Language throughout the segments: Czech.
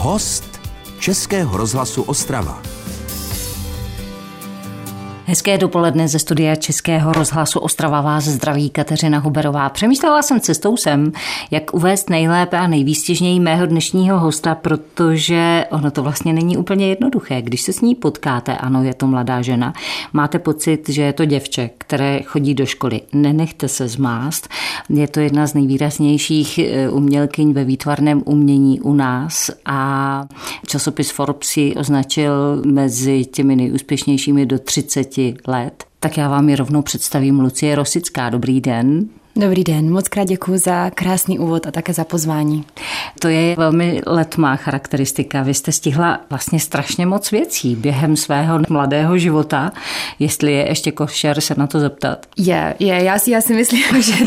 Host Českého rozhlasu Ostrava. Hezké dopoledne ze studia Českého rozhlasu Ostrava vás zdraví Kateřina Huberová. Přemýšlela jsem cestou sem, jak uvést nejlépe a nejvýstižněji mého dnešního hosta, protože ono to vlastně není úplně jednoduché. Když se s ní potkáte, ano, je to mladá žena, máte pocit, že je to děvče, které chodí do školy. Nenechte se zmást. Je to jedna z nejvýraznějších umělkyň ve výtvarném umění u nás a časopis Forbes ji označil mezi těmi nejúspěšnějšími do 30 let. Tak já vám ji rovnou představím Lucie Rosická. Dobrý den. Dobrý den, moc krát děkuji za krásný úvod a také za pozvání. To je velmi letmá charakteristika. Vy jste stihla vlastně strašně moc věcí během svého mladého života. Jestli je ještě košer se na to zeptat. Já si myslím, že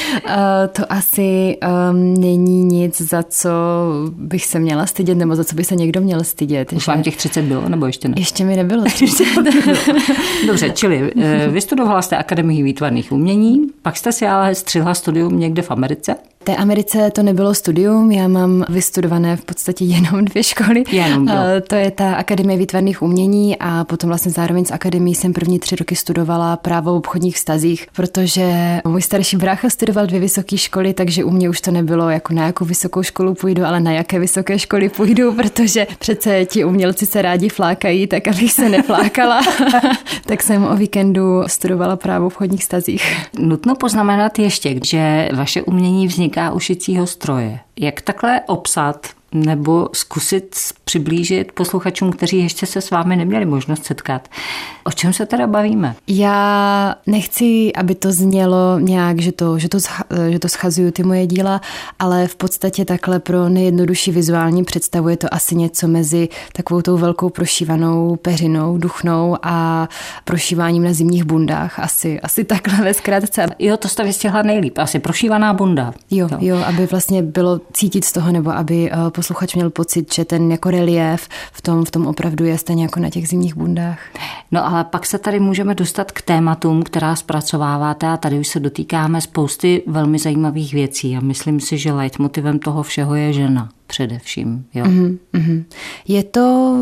to asi není nic, za co bych se měla stydět, nebo za co by se někdo měl stydět. Už vám těch 30 bylo, nebo ještě ne? Ještě mi nebylo 30. Dobře, čili vystudovala jste Akademii výtvarných umění, pak jste si ale střihla studium někde v Americe? V té Americe to nebylo studium, já mám vystudované v podstatě jenom 2 školy. To je ta Akademie výtvarných umění a potom vlastně zároveň z akademii jsem první 3 roky studovala právo v obchodních vztazích, protože můj starší brácha studoval 2 vysoké školy, takže u mě už to nebylo jako na jakou vysokou školu půjdu, ale na jaké vysoké školy půjdu, protože přece ti umělci se rádi flákají, tak abych se neflákala. Tak jsem o víkendu studovala právo v obchodních vztazích. Nutno poznamenat ještě, že vaše umění vzniká u šicího stroje. Jak takhle obsat nebo zkusit přiblížit posluchačům, kteří ještě se s vámi neměli možnost setkat? O čem se teda bavíme? Já nechci, aby to znělo nějak, že to schazuju ty moje díla, ale v podstatě takhle pro nejjednodušší vizuální představu je to asi něco mezi takovou tou velkou prošívanou peřinou, duchnou a prošíváním na zimních bundách. Asi takhle ve zkratce. Jo, to jste vystihla nejlíp. Asi prošívaná bunda. Jo, aby vlastně bylo cítit z toho, nebo aby posluchač měl pocit, že ten jako reliéf v tom opravdu je stejně jako na těch zimních bundách. No ale pak se tady můžeme dostat k tématům, která zpracováváte a tady už se dotýkáme spousty velmi zajímavých věcí a myslím si, že leitmotivem toho všeho je žena především. Jo? Mm-hmm. Je to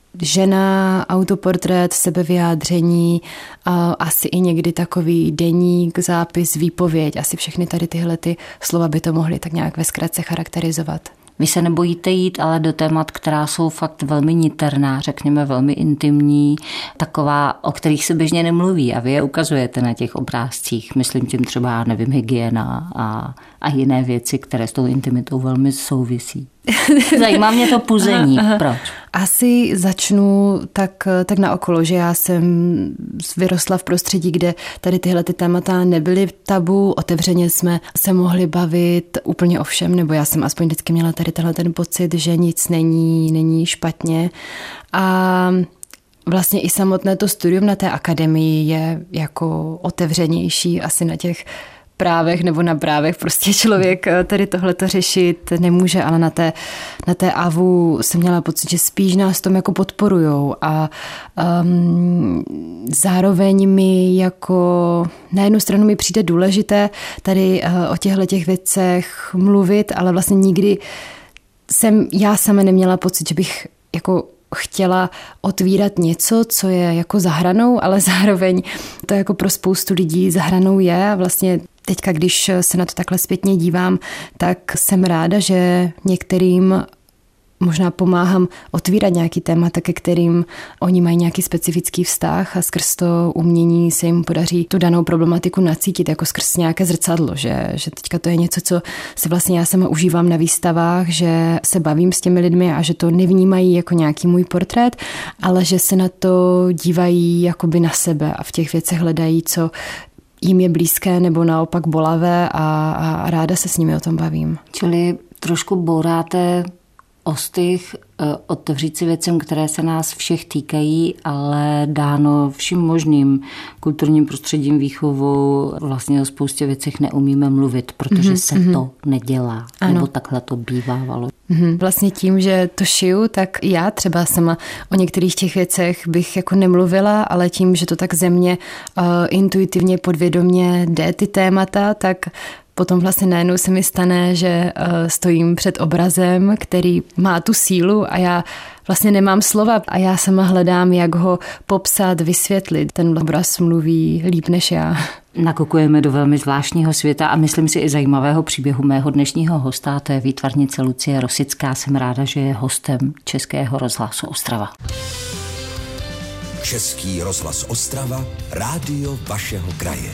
žena, autoportrét, sebevyjádření, asi i někdy takový deník, zápis, výpověď. Asi všechny tady tyhle ty slova by to mohly tak nějak ve zkratce charakterizovat. Vy se nebojíte jít ale do témat, která jsou fakt velmi niterná, řekněme velmi intimní, taková, o kterých se běžně nemluví a vy je ukazujete na těch obrázcích. Myslím tím třeba, nevím, hygiena a jiné věci, které s tou intimitou velmi souvisí. Zajímá mě to puzení. Proč? Asi začnu tak naokolo, že já jsem vyrostla v prostředí, kde tady tyhle ty témata nebyly tabu, otevřeně jsme se mohli bavit úplně o všem, nebo já jsem aspoň vždycky měla tady tenhle ten pocit, že nic není špatně. A vlastně i samotné to studium na té akademii je jako otevřenější asi na těch právech nebo na právech. Prostě člověk tady tohleto řešit nemůže, ale na té AVU jsem měla pocit, že spíš nás tom jako podporujou a zároveň mi jako na jednu stranu mi přijde důležité tady o těchto věcech mluvit, ale vlastně nikdy jsem já sama neměla pocit, že bych jako chtěla otvírat něco, co je jako za hranou, ale zároveň to jako pro spoustu lidí za hranou je a vlastně teďka, když se na to takhle zpětně dívám, tak jsem ráda, že některým možná pomáhám otvírat nějaký témata, ke kterým oni mají nějaký specifický vztah a skrz to umění se jim podaří tu danou problematiku nacítit jako skrz nějaké zrcadlo, že teďka to je něco, co si vlastně já sama užívám na výstavách, že se bavím s těmi lidmi a že to nevnímají jako nějaký můj portrét, ale že se na to dívají jakoby na sebe a v těch věcech hledají, co jim je blízké nebo naopak bolavé a ráda se s nimi o tom bavím. Čili trošku bouráte ostych, otevřít si věcem, které se nás všech týkají, ale dáno vším možným kulturním prostředím, výchovou, vlastně o spoustě věcech neumíme mluvit, protože se to nedělá. Ano. Nebo takhle to bývávalo. Vlastně tím, že to šiju, tak já třeba sama o některých těch věcech bych jako nemluvila, ale tím, že to tak ze mě intuitivně, podvědomě jde ty témata, tak potom vlastně najednou se mi stane, že stojím před obrazem, který má tu sílu a já vlastně nemám slova a já sama hledám, jak ho popsat, vysvětlit. Ten obraz mluví líp než já. Nakukujeme do velmi zvláštního světa a myslím si i zajímavého příběhu mého dnešního hosta, to je výtvarnice Lucie Rosická. Jsem ráda, že je hostem Českého rozhlasu Ostrava. Český rozhlas Ostrava, rádio vašeho kraje.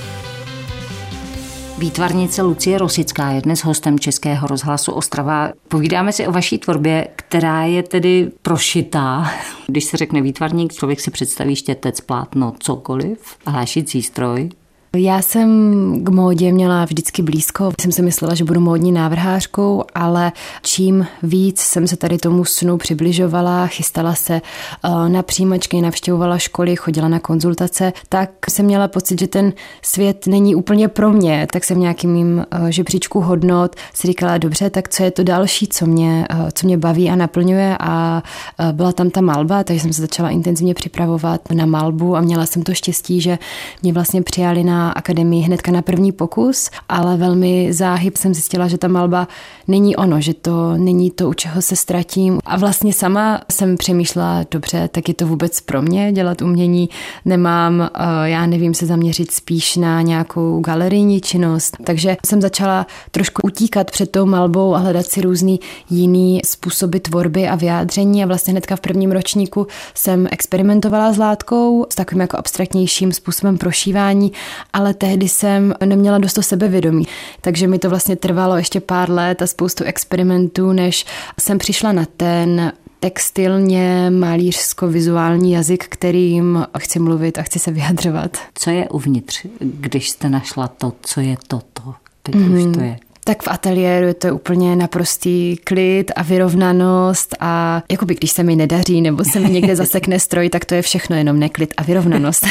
Výtvarnice Lucie Rosická je dnes hostem Českého rozhlasu Ostrava. Povídáme si o vaší tvorbě, která je tedy prošitá. Když se řekne výtvarník, člověk si představí štětec, plátno, cokoliv, hlášící stroj. Já jsem k módě měla vždycky blízko. Jsem si myslela, že budu módní návrhářkou, ale čím víc jsem se tady tomu snu přibližovala, chystala se na přijímačky, navštěvovala školy, chodila na konzultace, tak jsem měla pocit, že ten svět není úplně pro mě. Tak jsem nějakým mým žebříčku hodnot si říkala, dobře, tak co je to další, co mě baví a naplňuje, a byla tam ta malba, takže jsem se začala intenzivně připravovat na malbu a měla jsem to štěstí, že mě vlastně přijali na akademii hnedka na první pokus, ale velmi záhy jsem zjistila, že ta malba není ono, že to není to, u čeho se ztratím. A vlastně sama jsem přemýšlela, dobře, tak je to vůbec pro mě dělat umění, nemám, já nevím, se zaměřit spíš na nějakou galerijní činnost. Takže jsem začala trošku utíkat před tou malbou a hledat si různý jiný způsoby tvorby a vyjádření a vlastně hnedka v prvním ročníku jsem experimentovala s látkou, s takovým jako abstraktnějším způsobem prošívání, ale tehdy jsem neměla dost o sebevědomí. Takže mi to vlastně trvalo ještě pár let a spoustu experimentů, než jsem přišla na ten textilně malířsko-vizuální jazyk, kterým chci mluvit a chci se vyjadřovat. Co je uvnitř, když jste našla to, co je toto? Teď už to je. Tak v ateliéru je to úplně naprostý klid a vyrovnanost a jakoby když se mi nedaří nebo se mi někde zasekne stroj, tak to je všechno jenom neklid a vyrovnanost.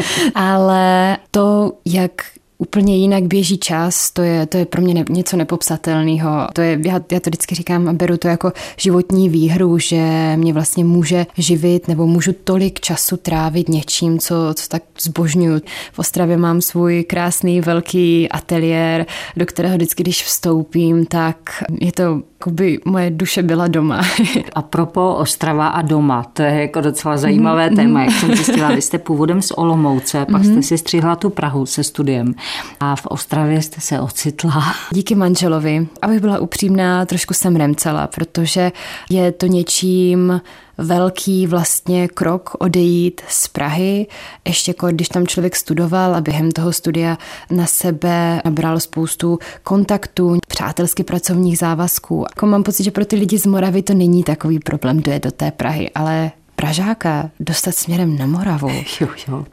Ale to, jak úplně jinak běží čas, to je pro mě něco nepopsatelného. Já to vždycky říkám a beru to jako životní výhru, že mě vlastně může živit nebo můžu tolik času trávit něčím, co tak zbožňuju. V Ostravě mám svůj krásný velký ateliér, do kterého vždycky, když vstoupím, tak je to jakoby moje duše byla doma. A propos Ostrava a doma, to je jako docela zajímavé téma. Jak jsem zjistila, vy jste původem z Olomouce, pak jste si střihla tu Prahu se studiem a v Ostravě jste se ocitla. Díky manželovi. Abych byla upřímná, trošku jsem remcela, protože je to něčím velký vlastně krok odejít z Prahy, ještě když tam člověk studoval a během toho studia na sebe nabral spoustu kontaktů, přátelsky pracovních závazků. Mám pocit, že pro ty lidi z Moravy to není takový problém dojet do té Prahy, ale Pražáka dostat směrem na Moravu, Jo.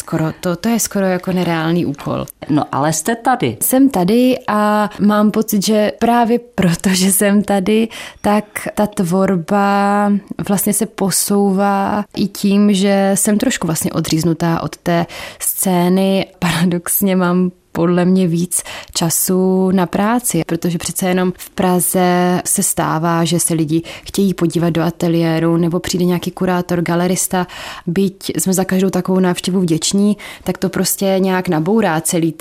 To je skoro jako nereálný úkol. No ale jste tady. Jsem tady a mám pocit, že právě proto, že jsem tady, tak ta tvorba vlastně se posouvá i tím, že jsem trošku vlastně odříznutá od té scény. Paradoxně mám podle mě víc času na práci, protože přece jenom v Praze se stává, že se lidi chtějí podívat do ateliéru nebo přijde nějaký kurátor, galerista, byť jsme za každou takovou návštěvu vděční, tak to prostě nějak nabourá celý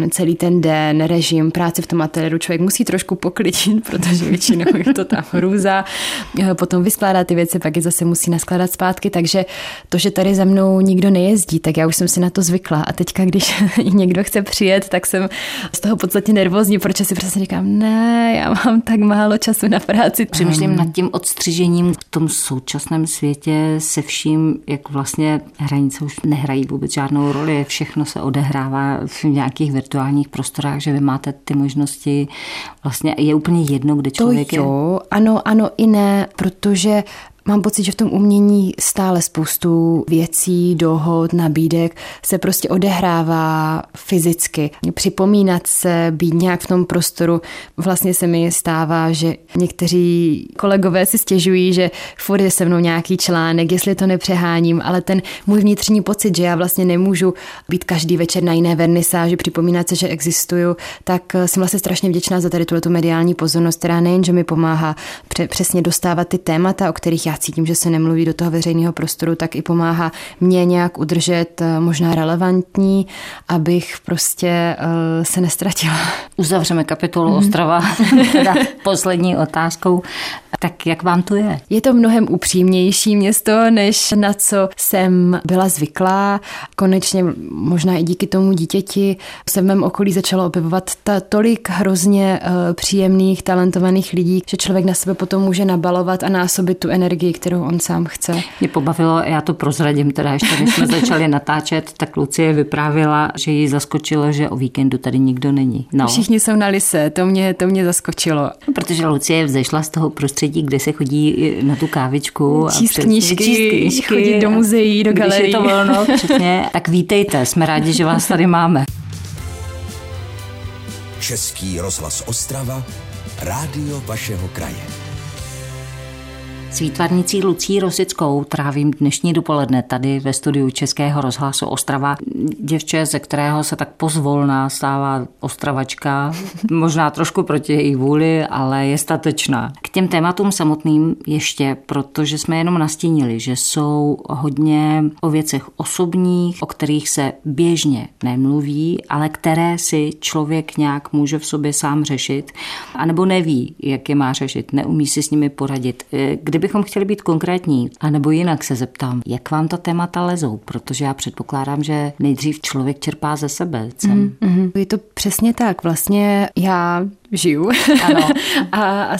ten den, režim, práci v tom ateliéru. Člověk musí trošku poklidit, protože většinou je to tam hrůza, potom vyskládá ty věci, pak je zase musí naskládat zpátky, takže to, že tady za mnou nikdo nejezdí, tak já už jsem si na to zvykla a teďka, když někdo chce přijet, tak jsem z toho podstatně nervózní, protože si přesně říkám, ne, já mám tak málo času na práci. Přemýšlím nad tím odstřižením v tom současném světě se vším, jak vlastně hranice už nehrají vůbec žádnou roli, všechno se odehrává v nějakých virtuálních prostorách, že vy máte ty možnosti, vlastně je úplně jedno, kde člověk je. To jo, ano i ne, protože mám pocit, že v tom umění stále spoustu věcí, dohod, nabídek se prostě odehrává fyzicky. Připomínat se, být nějak v tom prostoru. Vlastně se mi stává, že někteří kolegové si stěžují, že furt je se mnou nějaký článek, jestli to nepřeháním, ale ten můj vnitřní pocit, že já vlastně nemůžu být každý večer na jiné vernisáži, připomínat se, že existuju, tak jsem vlastně strašně vděčná za tady tu mediální pozornost, která nejen, že mi pomáhá přesně dostávat ty témata, o kterých já cítím, že se nemluví do toho veřejného prostoru, tak i pomáhá mě nějak udržet možná relevantní, abych prostě se nestratila. Uzavřeme kapitolu Ostrava teda poslední otázkou. Tak jak vám to je? Je to mnohem upřímnější město, než na co jsem byla zvyklá. Konečně možná i díky tomu dítěti se v mém okolí začalo objevovat tolik hrozně příjemných, talentovaných lidí, že člověk na sebe potom může nabalovat a násobit tu energii, kterou on sám chce. Mě pobavilo, já to prozradím teda, ještě když jsme začali natáčet, tak Lucie vyprávěla, že jí zaskočilo, že o víkendu tady nikdo není. No. Všichni jsou na lise, to mě zaskočilo. Protože Lucie vzešla z toho prostředí, kde se chodí na tu kávičku. Číst knížky, chodit do muzeí, do galerií. Když je to volno, přesně. Tak vítejte, jsme rádi, že vás tady máme. Český rozhlas Ostrava, rádio vašeho kraje. S výtvarnicí Lucií Rosickou trávím dnešní dopoledne tady ve studiu Českého rozhlasu Ostrava. Děvče, ze kterého se tak pozvolna stává Ostravačka, možná trošku proti její vůli, ale je statečná. K těm tématům samotným ještě, protože jsme jenom nastínili, že jsou hodně o věcech osobních, o kterých se běžně nemluví, ale které si člověk nějak může v sobě sám řešit, anebo neví, jak je má řešit, neumí si s nimi poradit. Kdybychom chtěli být konkrétní, anebo jinak se zeptám, jak vám ta témata lezou, protože já předpokládám, že nejdřív člověk čerpá ze sebe. Je to přesně tak. Vlastně já žiju ano. a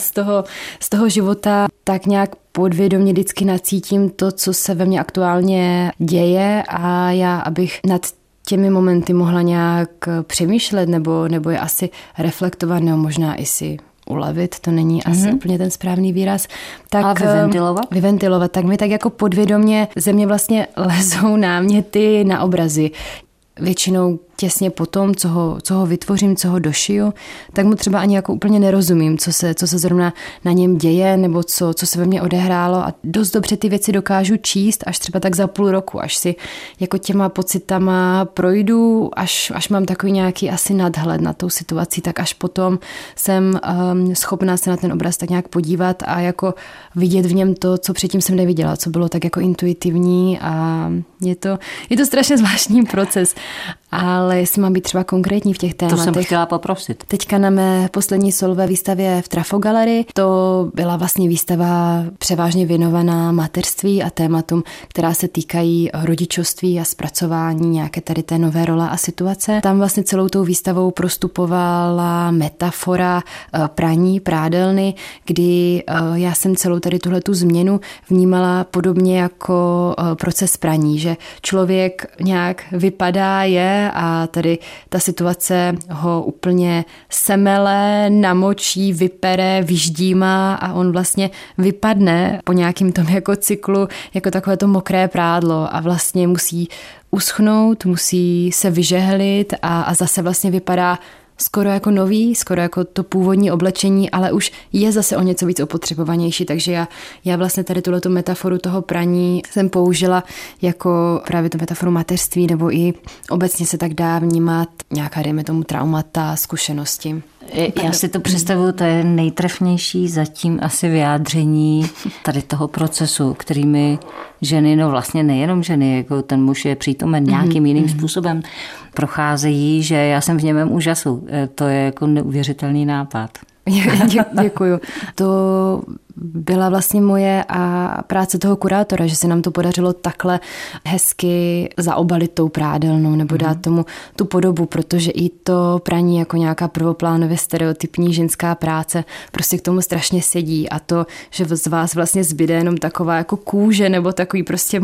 z toho života tak nějak podvědomě vždycky nacítím to, co se ve mně aktuálně děje a já, abych nad těmi momenty mohla nějak přemýšlet nebo je asi reflektovat, nebo možná i si ulevit, to není asi úplně ten správný výraz. Tak, a vyventilovat? Vyventilovat, tak mi tak jako podvědomě ze mě vlastně lezou náměty na obrazy. Většinou těsně po tom, co ho vytvořím, co ho došiju, tak mu třeba ani jako úplně nerozumím, co se zrovna na něm děje, nebo co se ve mně odehrálo a dost dobře ty věci dokážu číst až třeba tak za půl roku, až si jako těma pocitama projdu, až mám takový nějaký asi nadhled na tou situaci, tak až potom jsem schopná se na ten obraz tak nějak podívat a jako vidět v něm to, co předtím jsem neviděla, co bylo tak jako intuitivní a je to strašně zvláštní proces. Ale jestli mám být třeba konkrétní v těch tématech. To jsem chtěla poprosit. Teďka na mé poslední solové výstavě v Trafo Gallery, to byla vlastně výstava převážně věnovaná mateřství a tématům, která se týkají rodičovství a zpracování nějaké tady té nové role a situace. Tam vlastně celou tou výstavou prostupovala metafora praní, prádelny, kdy já jsem celou tady tuhletu změnu vnímala podobně jako proces praní, že člověk nějak vypadá, je a tady ta situace ho úplně semele, namočí, vypere, vyždímá a on vlastně vypadne po nějakým tom jako cyklu jako takové to mokré prádlo a vlastně musí uschnout, musí se vyžehlit a zase vlastně vypadá skoro jako nový, skoro jako to původní oblečení, ale už je zase o něco víc opotřebovanější, takže já vlastně tady tuhletu metaforu toho praní jsem použila jako právě tu metaforu mateřství, nebo i obecně se tak dá vnímat nějaká, dejme tomu, traumata, zkušenosti. Já si to představuju, to je nejtrefnější zatím asi vyjádření tady toho procesu, kterými ženy, no vlastně nejenom ženy, jako ten muž je přítomen nějakým jiným způsobem, procházejí, že já jsem v němém úžasu. To je jako neuvěřitelný nápad. Děkuju. To byla vlastně moje a práce toho kurátora, že se nám to podařilo takhle hezky zaobalit tou prádelnou nebo dát tomu tu podobu, protože i to praní jako nějaká prvoplánově stereotypní ženská práce prostě k tomu strašně sedí a to, že z vás vlastně zbyde jenom taková jako kůže nebo takový prostě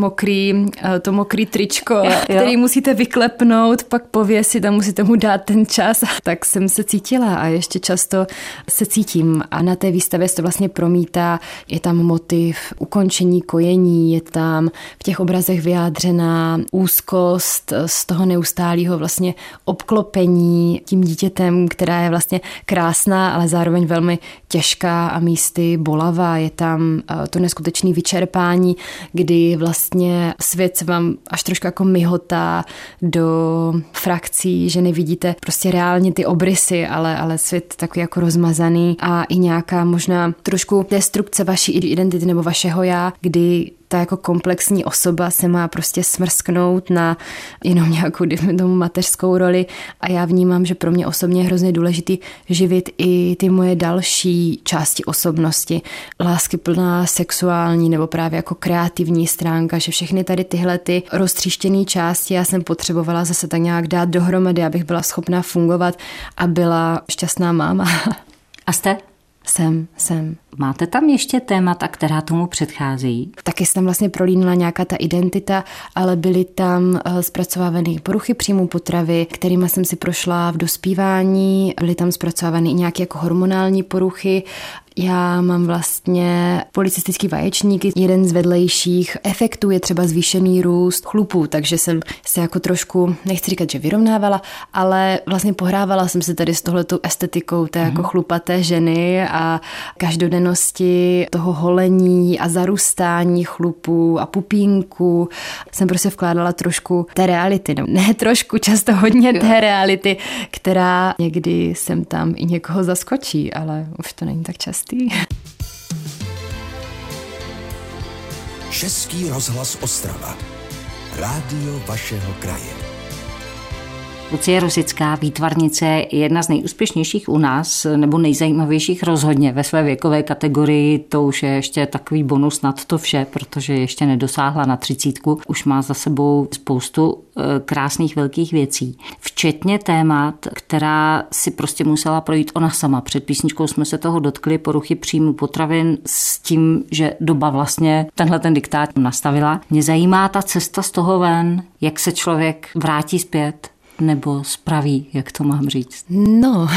mokrý tričko, který musíte vyklepnout, pak pověsit a musíte mu dát ten čas. Tak jsem se cítila a ještě často se cítím a na té výstavě se to vlastně promítá. Je tam motiv ukončení kojení, je tam v těch obrazech vyjádřená úzkost z toho neustálého vlastně obklopení tím dítětem, která je vlastně krásná, ale zároveň velmi těžká a místy bolavá. Je tam to neskutečné vyčerpání, kdy vlastně svět se vám až trošku jako myhotá do frakcí, že nevidíte prostě reálně ty obrysy, ale svět takový jako rozmazaný a i nějaká možná trošku konstrukce vaší identity nebo vašeho já, kdy ta jako komplexní osoba se má prostě smrsknout na jenom nějakou tomu mateřskou roli a já vnímám, že pro mě osobně je hrozně důležitý živit i ty moje další části osobnosti. Láskyplná, sexuální nebo právě jako kreativní stránka, že všechny tady tyhle ty roztříštěné části já jsem potřebovala zase tak nějak dát dohromady, abych byla schopná fungovat a byla šťastná máma. A jste? Jsem. Máte tam ještě témata, která tomu předchází? Taky se tam vlastně prolínala nějaká ta identita, ale byly tam zpracovávané poruchy příjmu potravy, kterými jsem si prošla v dospívání, byly tam zpracovávané i nějaké jako hormonální poruchy. Já mám vlastně polycystický vaječník. Jeden z vedlejších efektů je třeba zvýšený růst chlupů, takže jsem se jako trošku, nechci říkat, že vyrovnávala, ale vlastně pohrávala jsem se tady s tohletou estetikou té jako chlupaté ženy a každodennosti toho holení a zarůstání chlupů a pupínku. Jsem prostě vkládala trošku té reality, ne trošku, často hodně té reality, která někdy sem tam i někoho zaskočí, ale už to není tak častý. Český rozhlas Ostrava. Rádio vašeho kraje. Lucie Rosická, výtvarnice, je jedna z nejúspěšnějších u nás, nebo nejzajímavějších rozhodně ve své věkové kategorii. To už je ještě takový bonus nad to vše, protože ještě nedosáhla na 30. Už má za sebou spoustu krásných velkých věcí. Včetně témat, která si prostě musela projít ona sama. Před písničkou jsme se toho dotkli, poruchy příjmu potravin s tím, že doba vlastně tenhle ten diktát nastavila. Mě zajímá ta cesta z toho ven, jak se člověk vrátí zpět, nebo spraví, jak to mám říct? No,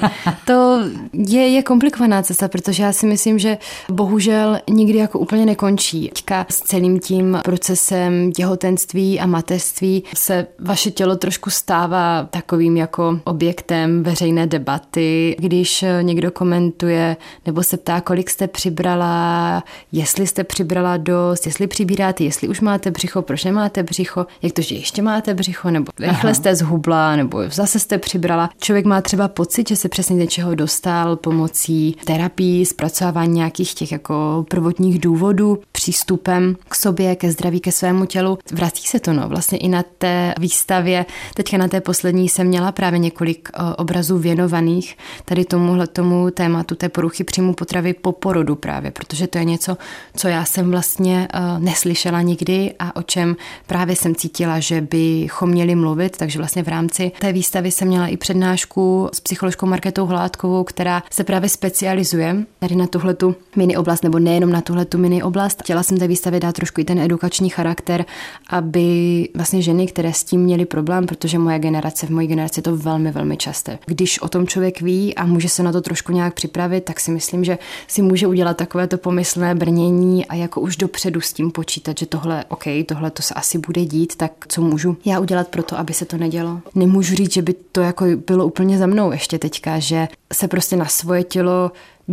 to je komplikovaná cesta, protože já si myslím, že bohužel nikdy jako úplně nekončí. Teďka s celým tím procesem těhotenství a mateřství se vaše tělo trošku stává takovým jako objektem veřejné debaty. Když někdo komentuje nebo se ptá, kolik jste přibrala, jestli jste přibrala dost, jestli přibíráte, jestli už máte břicho, proč nemáte břicho, jak to, že ještě máte břicho, nebo rychle jste zhubla, nebo zase jste přibrala. Člověk má třeba pocit, že se přesně něčeho dostal pomocí terapii, zpracování nějakých těch jako prvotních důvodů, přístupem k sobě, ke zdraví, ke svému tělu. Vrací se to, no. Vlastně i na té výstavě, teďka na té poslední jsem měla právě několik obrazů věnovaných tady tomu tématu té poruchy příjmu potravy po porodu právě, protože to je něco, co já jsem vlastně neslyšela nikdy a o čem právě jsem cítila, že bychom měli mluvit, takže vlastně v rámci té výstavy jsem měla i přednášku s psycholožkou Markétou Hládkovou, která se právě specializuje tady na tuhletu mini oblast, nebo nejenom na tuhletu mini oblast. Chtěla jsem té výstavě dát trošku i ten edukační charakter, aby vlastně ženy, které s tím měly problém, protože v mojí generaci je to velmi, velmi časté. Když o tom člověk ví a může se na to trošku nějak připravit, tak si myslím, že si může udělat takovéto pomyslné brnění a jako už dopředu s tím počítat, že tohle to se asi bude dít, tak co můžu já udělat pro to, aby se to nedělo. Nemůžu říct, že by to jako bylo úplně za mnou ještě teďka, že se prostě na svoje tělo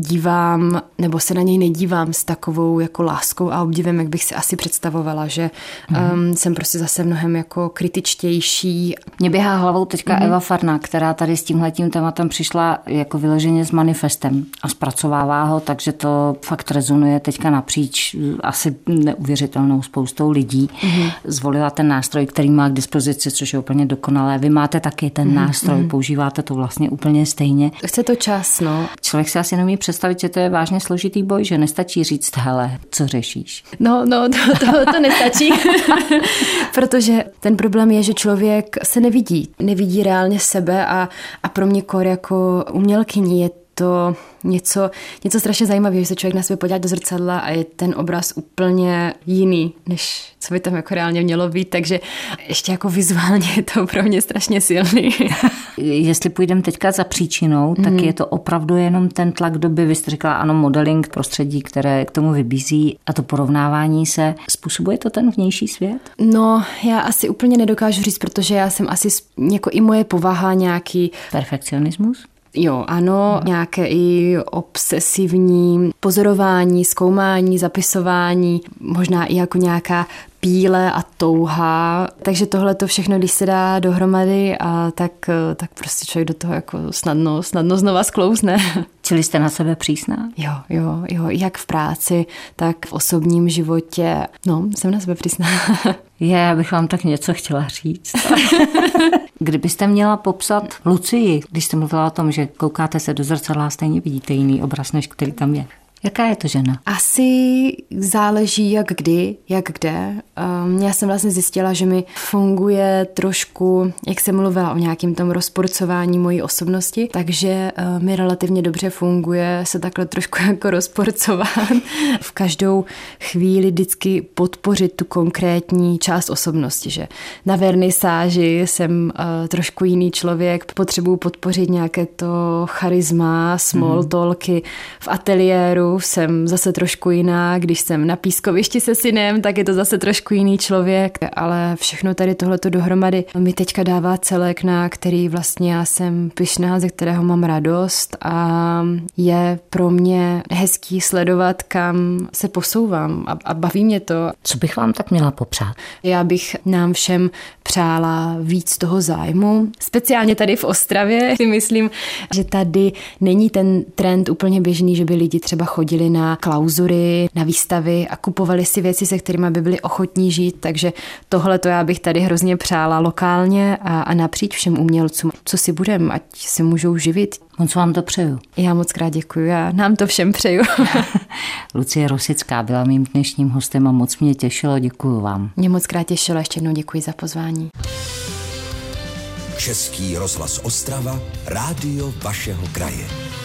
dívám, nebo se na něj nedívám s takovou jako láskou a obdivem, jak bych si asi představovala, že jsem prostě zase mnohem jako kritičtější. Mě běhá hlavou teďka Eva Farná, která tady s tímhletím tématem přišla jako vyloženě s manifestem a zpracovává ho, takže to fakt rezonuje teďka napříč asi neuvěřitelnou spoustou lidí. Zvolila ten nástroj, který má k dispozici, což je úplně dokonalé. Vy máte taky ten nástroj, používáte to vlastně úplně stejně. Chce to čas, no. Člověk si asi neumí představit, že to je vážně složitý boj, že nestačí říct, hele, co řešíš? No, to nestačí, protože ten problém je, že člověk se nevidí reálně sebe a pro mě kor jako umělkyni je to něco strašně zajímavého, že se člověk na sebe podívá do zrcadla a je ten obraz úplně jiný, než co by tam jako reálně mělo být, takže ještě jako vizuálně je to pro mě strašně silný. Jestli půjdeme teďka za příčinou, tak je to opravdu jenom ten tlak doby, vy jste říkala, ano, modeling, prostředí, které k tomu vybízí a to porovnávání se, způsobuje to ten vnější svět? No, já asi úplně nedokážu říct, protože já jsem asi jako i moje povaha nějaký... Perfekcionismus? Jo, ano, nějaké i obsesivní pozorování, zkoumání, zapisování, možná i jako nějaká píle a touha. Takže tohle to všechno, když se dá dohromady, a tak prostě člověk do toho jako snadno znova sklouzne. Čili jste na sebe přísná? Jo, jak v práci, tak v osobním životě. No, jsem na sebe přísná. Já bych vám tak něco chtěla říct. Kdybyste měla popsat Lucii, když jste mluvila o tom, že koukáte se do zrcadla a stejně vidíte jiný obraz, než který tam je. Jaká je to žena? Asi záleží jak kdy, jak kde. Já jsem vlastně zjistila, že mi funguje trošku, jak jsem mluvila o nějakým tom rozporcování mojí osobnosti, takže mi relativně dobře funguje se takhle trošku jako rozporcovat. V každou chvíli vždycky podpořit tu konkrétní část osobnosti, že na vernisáži jsem trošku jiný člověk, potřebuji podpořit nějaké to charisma, small talky, v ateliéru jsem zase trošku jiná, když jsem na pískovišti se synem, tak je to zase trošku jiný člověk, ale všechno tady tohleto dohromady mi teďka dává celek, na který vlastně já jsem pyšná, ze kterého mám radost a je pro mě hezký sledovat, kam se posouvám a baví mě to. Co bych vám tak měla popřát? Já bych nám všem přála víc toho zájmu, speciálně tady v Ostravě. Si myslím, že tady není ten trend úplně běžný, že by lidi třeba chodili na klauzury, na výstavy a kupovali si věci, se kterými by byli ochotní žít, takže tohle to já bych tady hrozně přála lokálně a napříč všem umělcům, co si budem, ať se můžou živit. Moc vám to přeju. Já moc krát děkuju, já nám to všem přeju. Lucie Rosická byla mým dnešním hostem a moc mě těšilo, děkuju vám. Mě moc krát těšilo, ještě jednou děkuji za pozvání. Český rozhlas Ostrava, rádio vašeho kraje.